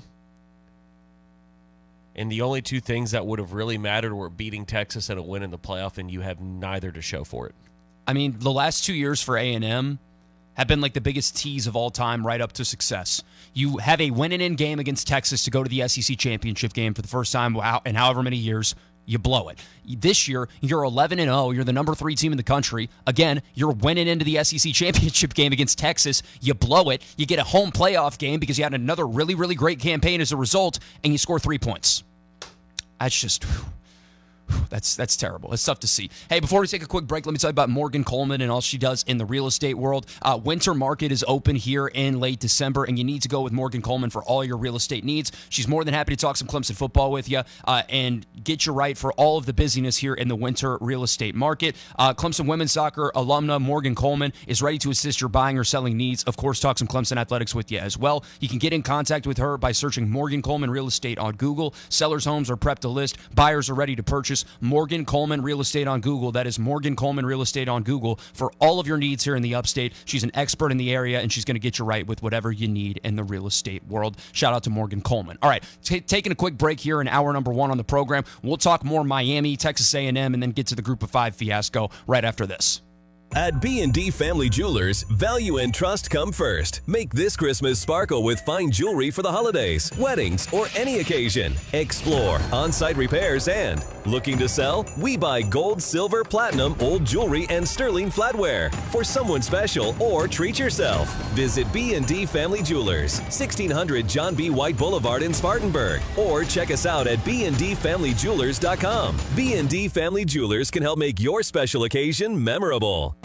And the only 2 things that would have really mattered were beating Texas and a win in the playoff, and you have neither to show for it. I mean, the last 2 years for A&M have been like the biggest tease of all time right up to success. You have a win-and-in game against Texas to go to the SEC championship game for the first time in however many years. You blow it. This year, you're 11-0. You're the number 3 team in the country. Again, you're winning into the SEC championship game against Texas. You blow it. You get a home playoff game because you had another really, really great campaign as a result, and you score 3 points. That's just... That's terrible. It's tough to see. Hey, before we take a quick break, let me tell you about Morgan Coleman and all she does in the real estate world. Winter market is open here in late December, and you need to go with Morgan Coleman for all your real estate needs. She's more than happy to talk some Clemson football with you and get you right for all of the busyness here in the winter real estate market. Clemson women's soccer alumna Morgan Coleman is ready to assist your buying or selling needs. Of course, talk some Clemson athletics with you as well. You can get in contact with her by searching Morgan Coleman Real Estate on Google. Sellers' homes are prepped to list. Buyers are ready to purchase. Morgan Coleman Real Estate on Google. That is Morgan Coleman Real Estate on Google for all of your needs here in the upstate. She's an expert in the area, and she's going to get you right with whatever you need in the real estate world. Shout out to Morgan Coleman. All right, taking a quick break here in hour number 1 on the program. We'll talk more Miami, Texas A&M, and then get to the Group of 5 fiasco right after this. At B&D Family Jewelers, value and trust come first. Make this Christmas sparkle with fine jewelry for the holidays, weddings, or any occasion. Explore, on-site repairs, and looking to sell? We buy gold, silver, platinum, old jewelry, and sterling flatware for someone special or treat yourself. Visit B&D Family Jewelers, 1600 John B. White Boulevard in Spartanburg, or check us out at bndfamilyjewelers.com. B&D Family Jewelers can help make your special occasion memorable.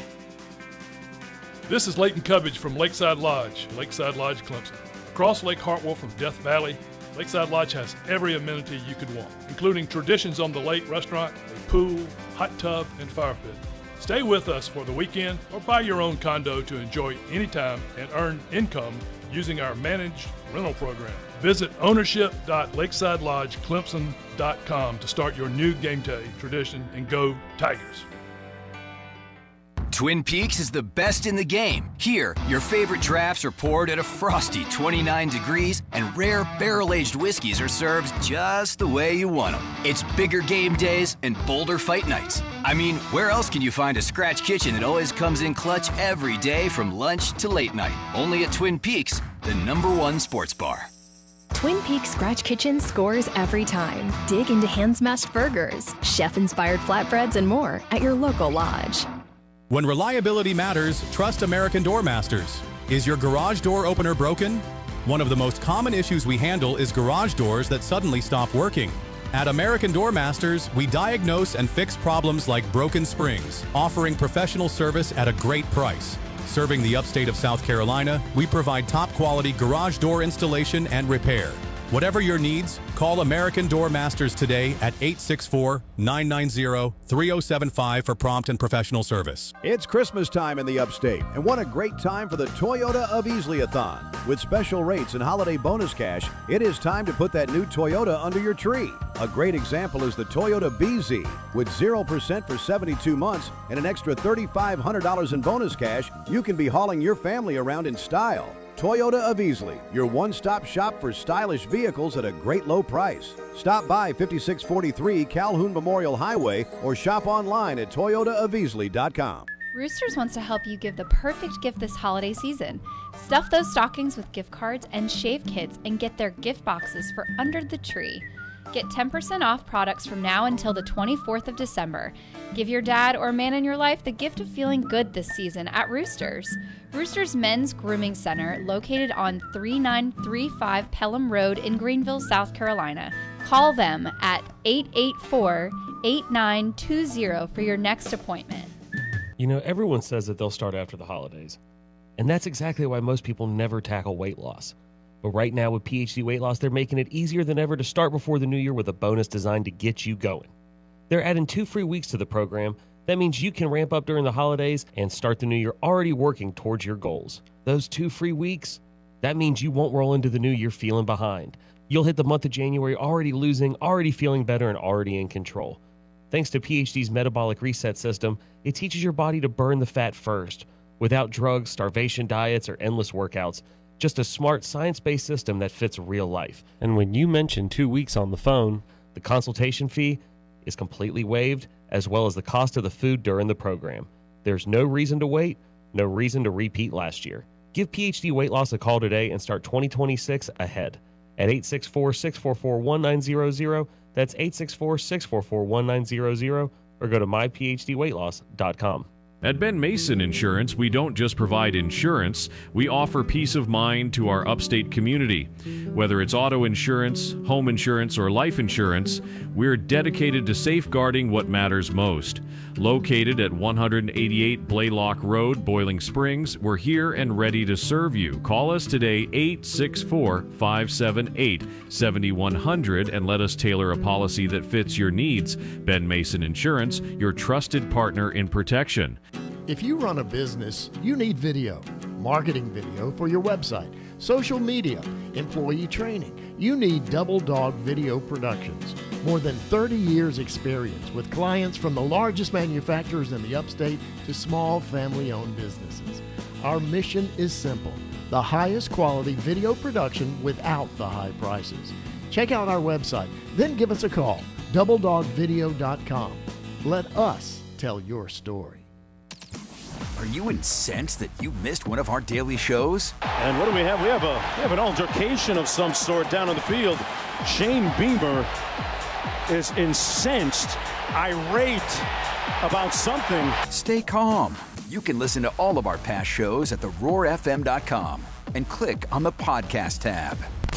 This is Leighton Cubbage from Lakeside Lodge, Clemson. Across Lake Hartwell from Death Valley, Lakeside Lodge has every amenity you could want, including Traditions on the Lake restaurant, a pool, hot tub, and fire pit. Stay with us for the weekend or buy your own condo to enjoy anytime and earn income using our managed rental program. Visit ownership.lakesidelodgeclemson.com to start your new game day tradition and go Tigers. Twin Peaks is the best in the game. Here, your favorite drafts are poured at a frosty 29 degrees, and rare barrel-aged whiskeys are served just the way you want them. It's bigger game days and bolder fight nights. I mean, where else can you find a scratch kitchen that always comes in clutch every day from lunch to late night? Only at Twin Peaks, the #1 sports bar. Twin Peaks Scratch Kitchen scores every time. Dig into hand-smashed burgers, chef-inspired flatbreads, and more at your local lodge. When reliability matters, trust American Door Masters. Is your garage door opener broken? One of the most common issues we handle is garage doors that suddenly stop working. At American Door Masters, we diagnose and fix problems like broken springs, offering professional service at a great price. Serving the upstate of South Carolina, we provide top-quality garage door installation and repair. Whatever your needs, call American Door Masters today at 864-990-3075 for prompt and professional service. It's Christmas time in the upstate, and what a great time for the Toyota of Easley-a-thon. With special rates and holiday bonus cash, it is time to put that new Toyota under your tree. A great example is the Toyota BZ. With 0% for 72 months and an extra $3,500 in bonus cash, you can be hauling your family around in style. Toyota of Easley, your one-stop shop for stylish vehicles at a great low price. Stop by 5643 Calhoun Memorial Highway or shop online at toyotaofeasley.com. Roosters wants to help you give the perfect gift this holiday season. Stuff those stockings with gift cards and shave kits and get their gift boxes for under the tree. Get 10% off products from now until the 24th of December. Give your dad or man in your life the gift of feeling good this season at Roosters. Roosters Men's Grooming Center, located on 3935 Pelham Road in Greenville, South Carolina. Call them at 884-8920 for your next appointment. You know, everyone says that they'll start after the holidays. And that's exactly why most people never tackle weight loss. But right now with PhD Weight Loss, they're making it easier than ever to start before the new year with a bonus designed to get you going. They're adding 2 free weeks to the program. That means you can ramp up during the holidays and start the new year already working towards your goals. Those 2 free weeks, that means you won't roll into the new year feeling behind. You'll hit the month of January already losing, already feeling better, and already in control. Thanks to PhD's metabolic reset system, it teaches your body to burn the fat first, without drugs, starvation diets, or endless workouts. Just a smart, science-based system that fits real life. And when you mention 2 weeks on the phone, the consultation fee is completely waived, as well as the cost of the food during the program. There's no reason to wait, no reason to repeat last year. Give PhD Weight Loss a call today and start 2026 ahead at 864-644-1900. That's 864-644-1900, or go to myphdweightloss.com. At Ben Mason Insurance, we don't just provide insurance, we offer peace of mind to our upstate community. Whether it's auto insurance, home insurance, or life insurance, we're dedicated to safeguarding what matters most. Located at 188 Blaylock Road, Boiling Springs, we're here and ready to serve you. Call us today, 864-578-7100, and let us tailor a policy that fits your needs. Ben Mason Insurance, your trusted partner in protection. If you run a business, you need video, marketing video for your website, social media, employee training. You need Double Dog Video Productions. More than 30 years experience with clients from the largest manufacturers in the upstate to small family-owned businesses. Our mission is simple: the highest quality video production without the high prices. Check out our website, then give us a call, doubledogvideo.com. Let us tell your story. Are you incensed that you missed one of our daily shows? And what do we have? We have an altercation of some sort down on the field. Shane Beamer is incensed, irate about something. Stay calm. You can listen to all of our past shows at theroarfm.com and click on the podcast tab.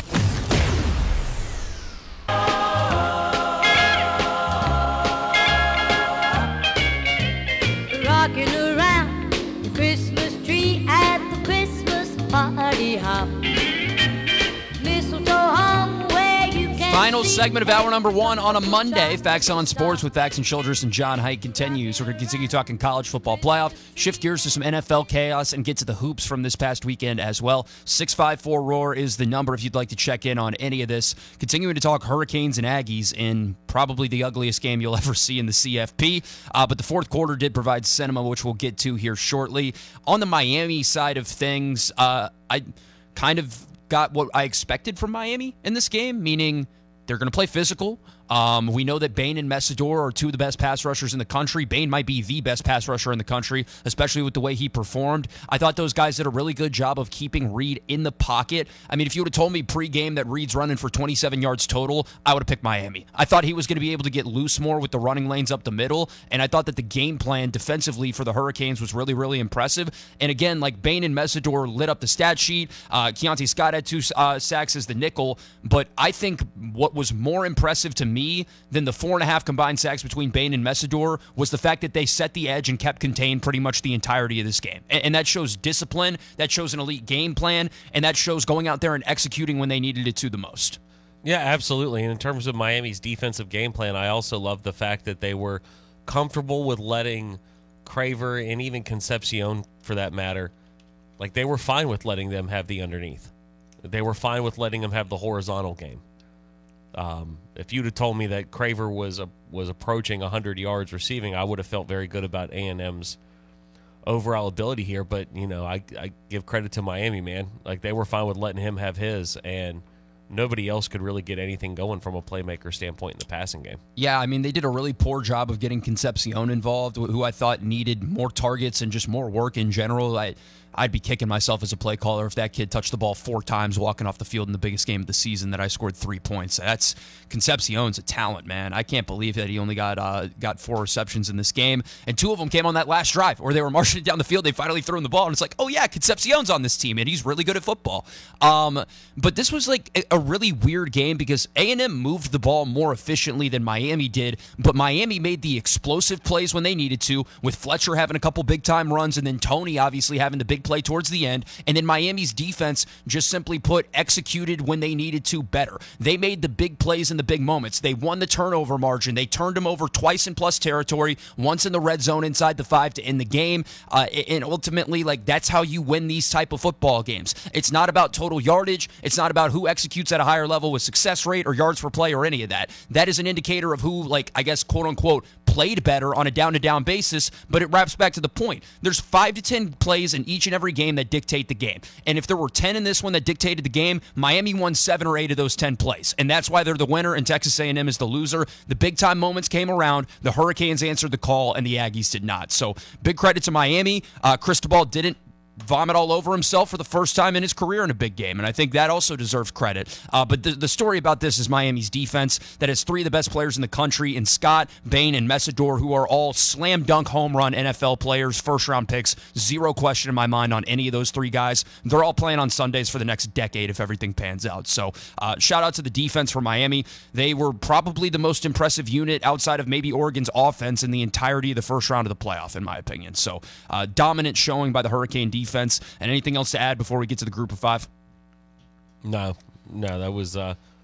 Rocking around the Christmas tree at the Christmas party hop. Mistletoe hung where you can. Final segment of hour number 1 on a Monday. Facts on Sports with Faxon Childress and John Haidt continues. We're going to continue talking college football playoff, shift gears to some NFL chaos, and get to the hoops from this past weekend as well. 654-ROAR is the number if you'd like to check in on any of this. Continuing to talk Hurricanes and Aggies in probably the ugliest game you'll ever see in the CFP. But the fourth quarter did provide cinema, which we'll get to here shortly. On the Miami side of things, I kind of got what I expected from Miami in this game, meaning they're going to play physical. We know that Bain and Messidor are 2 of the best pass rushers in the country. Bain might be the best pass rusher in the country, especially with the way he performed. I thought those guys did a really good job of keeping Reed in the pocket. I mean, if you would have told me pregame that Reed's running for 27 yards total, I would have picked Miami. I thought he was going to be able to get loose more with the running lanes up the middle, and I thought that the game plan defensively for the Hurricanes was really, really impressive. And again, like Bain and Messidor lit up the stat sheet. Keontae Scott had 2 sacks as the nickel, but I think what was more impressive to me than the 4.5 combined sacks between Bain and Messidor was the fact that they set the edge and kept contained pretty much the entirety of this game. And that shows discipline, that shows an elite game plan, and that shows going out there and executing when they needed it to the most. Yeah, absolutely. And in terms of Miami's defensive game plan, I also love the fact that they were comfortable with letting Craver and even Concepcion, for that matter, like they were fine with letting them have the underneath. They were fine with letting them have the horizontal game. If you'd have told me that Craver was approaching 100 yards receiving, I would have felt very good about A&M's overall ability here. But, I give credit to Miami, man. Like, they were fine with letting him have his, and nobody else could really get anything going from a playmaker standpoint in the passing game. Yeah, I mean, they did a really poor job of getting Concepcion involved, who I thought needed more targets and just more work in general. I'd be kicking myself as a play caller if that kid touched the ball 4 times walking off the field in the biggest game of the season that I scored 3 points. That's Concepcion's a talent, man. I can't believe that he only got 4 receptions in this game, and 2 of them came on that last drive where they were marching it down the field. They finally threw him the ball, and it's like, oh yeah, Concepcion's on this team, and he's really good at football. But this was like a really weird game because A&M moved the ball more efficiently than Miami did, but Miami made the explosive plays when they needed to, with Fletcher having a couple big-time runs, and then Tony obviously having the big play towards the end, and then Miami's defense just simply put executed when they needed to better. They made the big plays in the big moments. They won the turnover margin. They turned them over twice in plus territory, once in the red zone inside the 5 to end the game, and ultimately, like, that's how you win these type of football games. It's not about total yardage. It's not about who executes at a higher level with success rate or yards per play or any of that. That is an indicator of who, like, I guess, quote-unquote, played better on a down-to-down basis, but it wraps back to the point. There's 5 to 10 plays in each and every game that dictate the game. And if there were 10 in this one that dictated the game, Miami won 7 or 8 of those 10 plays. And that's why they're the winner and Texas A&M is the loser. The big-time moments came around. The Hurricanes answered the call, and the Aggies did not. So big credit to Miami. Cristobal didn't vomit all over himself for the first time in his career in a big game, and I think that also deserves credit. But the story about this is Miami's defense that has 3 of the best players in the country in Scott, Bain, and Messidor, who are all slam dunk home run NFL players, first-round picks. 0 question in my mind on any of those 3 guys. They're all playing on Sundays for the next decade if everything pans out. So shout out to the defense for Miami. They were probably the most impressive unit outside of maybe Oregon's offense in the entirety of the first round of the playoff, in my opinion. So dominant showing by the Hurricane defense. And anything else to add before we get to the group of 5? No, that was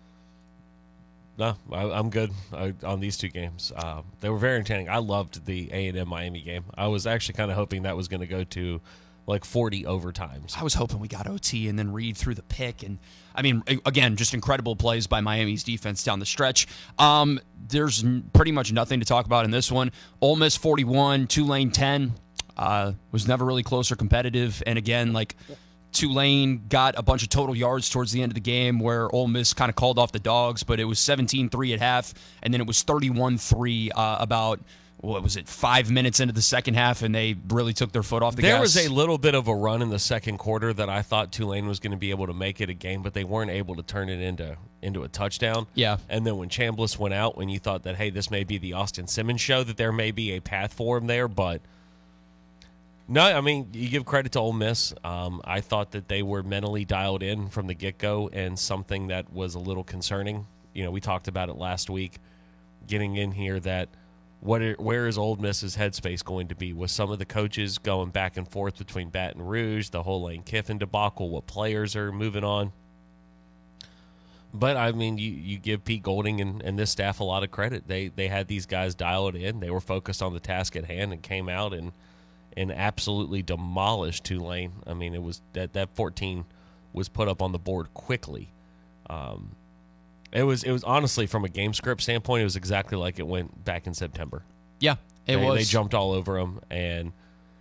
I'm good on these 2 games. They were very entertaining. I loved the A&M Miami game. I was actually kind of hoping that was going to go to like 40 overtimes. I was hoping we got OT and then Reed through the pick. And I mean, again, just incredible plays by Miami's defense down the stretch. There's pretty much nothing to talk about in this one. Ole Miss 41, Tulane 10. Was never really close or competitive. And again, like, Tulane got a bunch of total yards towards the end of the game where Ole Miss kind of called off the dogs, but it was 17-3 at half, and then it was 31-3 about, 5 minutes into the second half, and they really took their foot off the gas. There was a little bit of a run in the second quarter that I thought Tulane was going to be able to make it a game, but they weren't able to turn it into a touchdown. Yeah. And then when Chambliss went out, when you thought that, hey, this may be the Austin Simmons show, that there may be a path for him there, but no, I mean, you give credit to Ole Miss. I thought that they were mentally dialed in from the get-go, and something that was a little concerning. We talked about it last week, getting in here, that where is Ole Miss's headspace going to be with some of the coaches going back and forth between Baton Rouge, the whole Lane Kiffin debacle, what players are moving on. But, I mean, you give Pete Golding and this staff a lot of credit. They had these guys dialed in. They were focused on the task at hand and came out and absolutely demolished Tulane. I mean, it was that 14 was put up on the board quickly. It was honestly, from a game script standpoint, it was exactly like it went back in September. Yeah, it was. They jumped all over them, and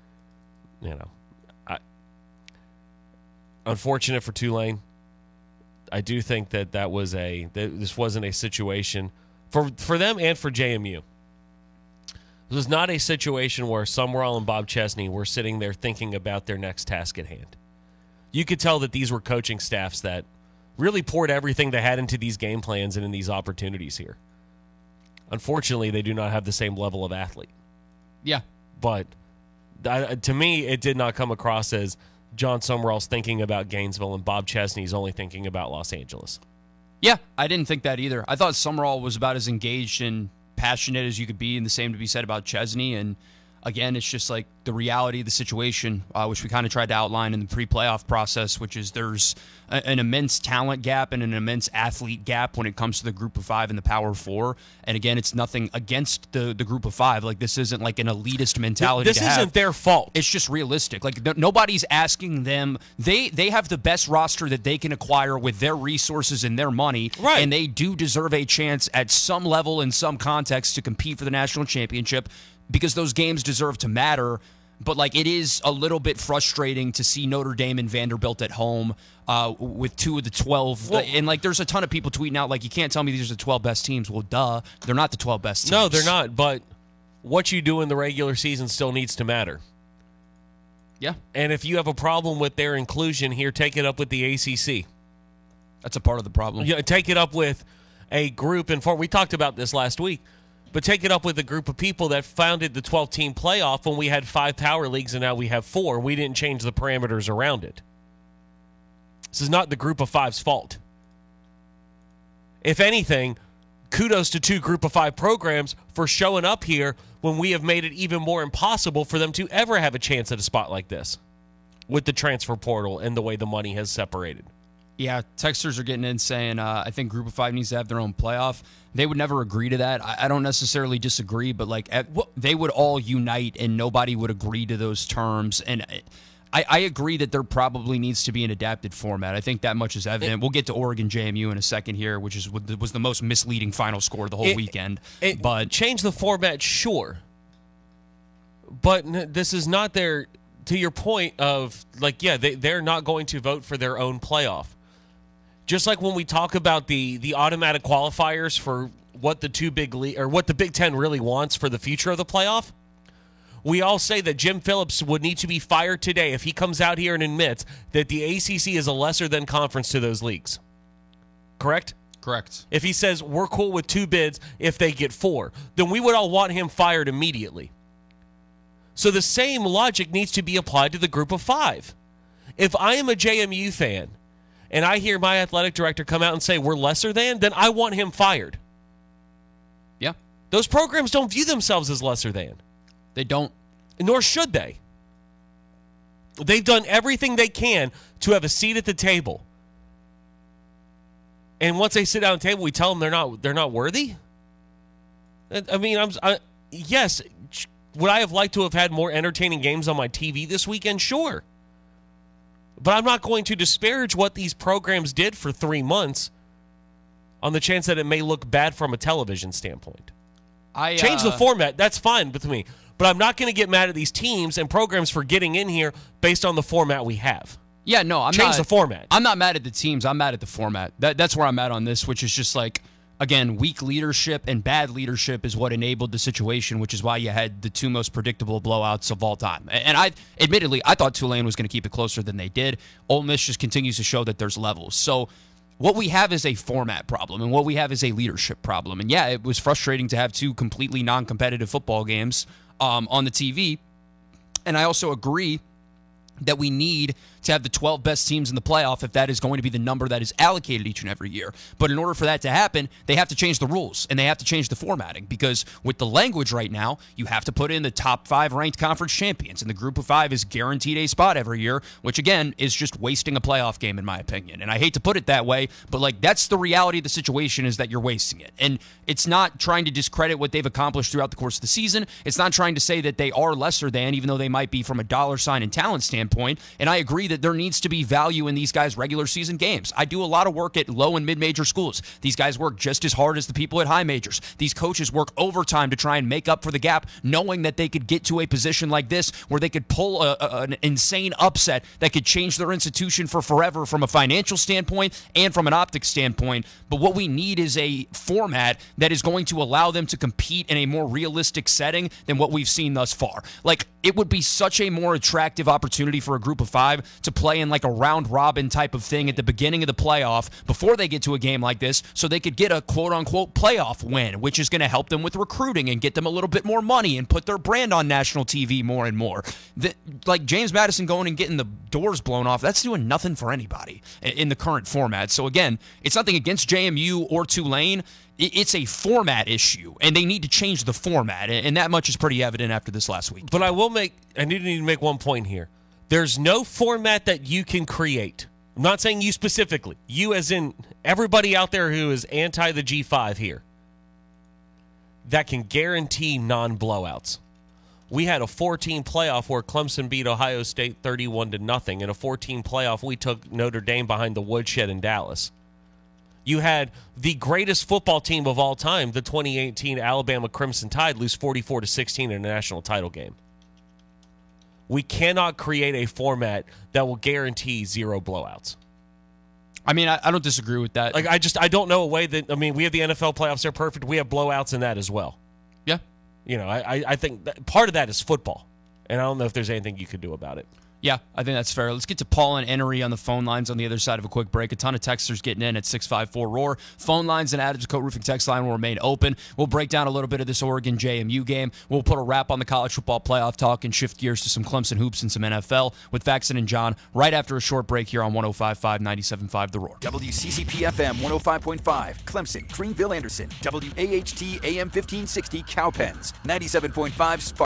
unfortunate for Tulane. I do think that this wasn't a situation for them and for JMU. This was not a situation where Summerall and Bob Chesney were sitting there thinking about their next task at hand. You could tell that these were coaching staffs that really poured everything they had into these game plans and in these opportunities here. Unfortunately, they do not have the same level of athlete. Yeah. But to me, it did not come across as John Summerall's thinking about Gainesville and Bob Chesney's only thinking about Los Angeles. Yeah, I didn't think that either. I thought Summerall was about as engaged and passionate as you could be, and the same to be said about Chesney. And again, it's just like the reality of the situation, which we kind of tried to outline in the pre-playoff process, which is there's an immense talent gap and an immense athlete gap when it comes to the group of five and the power four. And again, it's nothing against the group of five. Like, this isn't like an elitist mentality. This isn't their fault. It's just realistic. Like, nobody's asking them. They have the best roster that they can acquire with their resources and their money. Right. And they do deserve a chance at some level, in some context, to compete for the national championship, because those games deserve to matter. But, like, it is a little bit frustrating to see Notre Dame and Vanderbilt at home with 2 of the 12. Well, and, like, there's a ton of people tweeting out, like, you can't tell me these are the 12 best teams. Well, duh. They're not the 12 best teams. No, they're not. But what you do in the regular season still needs to matter. Yeah. And if you have a problem with their inclusion here, take it up with the ACC. That's a part of the problem. Yeah, take it up with a group. We talked about this last week. But take it up with a group of people that founded the 12-team playoff when we had 5 power leagues and now we have 4. We didn't change the parameters around it. This is not the group of five's fault. If anything, kudos to 2 group of 5 programs for showing up here when we have made it even more impossible for them to ever have a chance at a spot like this with the transfer portal and the way the money has separated. Yeah, texters are getting in saying, I think Group of 5 needs to have their own playoff. They would never agree to that. I don't necessarily disagree, but like they would all unite and nobody would agree to those terms. And I agree that there probably needs to be an adapted format. I think that much is evident. We'll get to Oregon JMU in a second here, which was the most misleading final score of the whole weekend. But change the format, sure. But this is not their, to your point of, like, yeah, they're not going to vote for their own playoff. Just like when we talk about the automatic qualifiers for what what the Big Ten really wants for the future of the playoff, we all say that Jim Phillips would need to be fired today if he comes out here and admits that the ACC is a lesser than conference to those leagues. Correct? Correct. If he says we're cool with 2 bids if they get 4, then we would all want him fired immediately. So the same logic needs to be applied to the group of 5. If I am a JMU fan and I hear my athletic director come out and say we're lesser than, then I want him fired. Yeah. Those programs don't view themselves as lesser than. They don't. Nor should they. They've done everything they can to have a seat at the table. And once they sit down at the table, we tell them they're not worthy? I mean, yes, would I have liked to have had more entertaining games on my TV this weekend? Sure. But I'm not going to disparage what these programs did for 3 months on the chance that it may look bad from a television standpoint. Change the format. That's fine with me. But I'm not going to get mad at these teams and programs for getting in here based on the format we have. Yeah, no, I'm Change the format. I'm not mad at the teams. I'm mad at the format. That's where I'm at on this, which is just like, again, weak leadership and bad leadership is what enabled the situation, which is why you had the 2 most predictable blowouts of all time. And I thought Tulane was going to keep it closer than they did. Ole Miss just continues to show that there's levels. So what we have is a format problem, and what we have is a leadership problem. And yeah, it was frustrating to have 2 completely non-competitive football games on the TV. And I also agree that we need to have the 12 best teams in the playoff if that is going to be the number that is allocated each and every year. But in order for that to happen, they have to change the rules and they have to change the formatting, because with the language right now, you have to put in the top 5 ranked conference champions, and the group of 5 is guaranteed a spot every year, which again is just wasting a playoff game in my opinion. And I hate to put it that way, but like that's the reality of the situation, is that you're wasting it. And it's not trying to discredit what they've accomplished throughout the course of the season. It's not trying to say that they are lesser than, even though they might be from a dollar sign and talent standpoint. And I agree that there needs to be value in these guys' regular season games. I do a lot of work at low and mid-major schools. These guys work just as hard as the people at high majors. These coaches work overtime to try and make up for the gap, knowing that they could get to a position like this where they could pull an insane upset that could change their institution for forever from a financial standpoint and from an optics standpoint. But what we need is a format that is going to allow them to compete in a more realistic setting than what we've seen thus far. Like, it would be such a more attractive opportunity for a group of 5 to play in like a round robin type of thing at the beginning of the playoff before they get to a game like this so they could get a quote-unquote playoff win, which is going to help them with recruiting and get them a little bit more money and put their brand on national TV more and more. Like James Madison going and getting the doors blown off, that's doing nothing for anybody in the current format. So again, it's nothing against JMU or Tulane. It's a format issue, and they need to change the format, and that much is pretty evident after this last week. But I need to make one point here. There's no format that you can create. I'm not saying you specifically. You as in everybody out there who is anti the G5 here. That can guarantee non-blowouts. We had a 14 playoff where Clemson beat Ohio State 31-0. In a 14 playoff, we took Notre Dame behind the woodshed in Dallas. You had the greatest football team of all time, the 2018 Alabama Crimson Tide, lose 44-16 in a national title game. We cannot create a format that will guarantee 0 blowouts. I mean, I don't disagree with that. Like, I don't know a way that, I mean, we have the NFL playoffs, they're perfect. We have blowouts in that as well. Yeah. You know, I think that part of that is football, and I don't know if there's anything you could do about it. Yeah, I think that's fair. Let's get to Paul and Enery on the phone lines on the other side of a quick break. A ton of texters getting in at 654-ROAR. Phone lines and Adams Coat Roofing text line will remain open. We'll break down a little bit of this Oregon JMU game. We'll put a wrap on the college football playoff talk and shift gears to some Clemson hoops and some NFL with Faxon and John right after a short break here on 105.5, 97.5 The Roar. WCCP-FM 105.5, Clemson, Greenville, Anderson. WAHT AM 1560, Cowpens. 97.5, Spark.